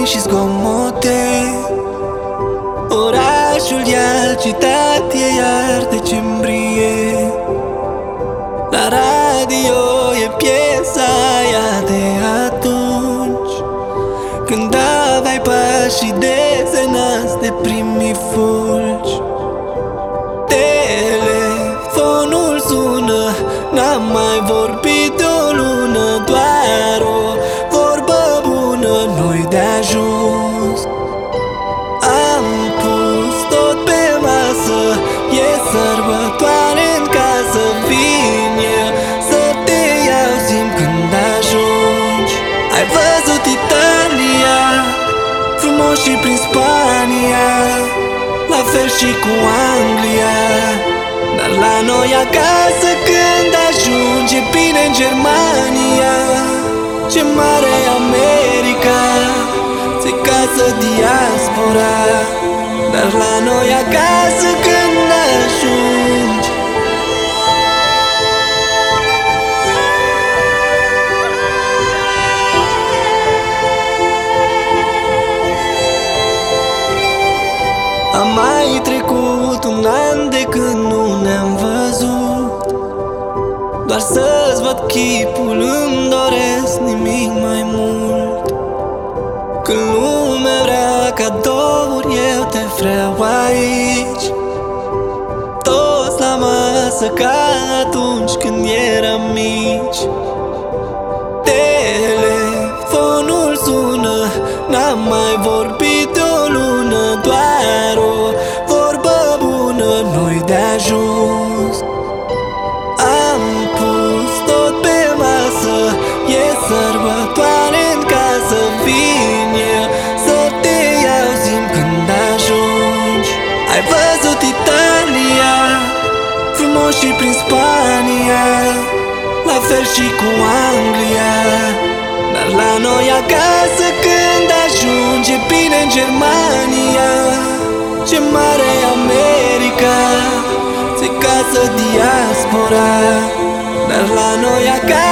și zgomote. Orașul e agitat, e iar decembrie. La radio e piesa aia de atunci, când aveai pașii desenați de primii fulgi. Telefonul sună, n-am mai vorbit de o lună, doar o vorbă bună nu-i de ajuns. Am pus tot pe masă, e sărbătoare în casă, vin eu să te iau, zi-mi când ajungi. Ai văzut Italia, frumos și prin Spania, la fel și cu Anglia, dar la noi acasă când ajungi e bine în Germania. Ce mare e America, ți-e casă diaspora, dar la noi acasă când ajungi. Am mai trecut un an de când nu ne-am văzut, doar să-ți văd chipul îmi doresc nimic mai mult. Când lumea vrea cadouri, eu te vreau aici, toți la masă ca atunci când eram mici. Telefonul sună, n-am mai vorbit de o lună, doar o vorbă bună nu-i de ajuns. Am pus tot pe masă, e sărbătoare în casă, vin eu să te iau, zi-mi când ajungi. Ai văzut Italia, frumos și prin Spania, la fel și cu Anglia, dar la noi acasă când ajungi e bine în Germania. Ce mare e America, ți-e casă diaspora, dar la noi acasă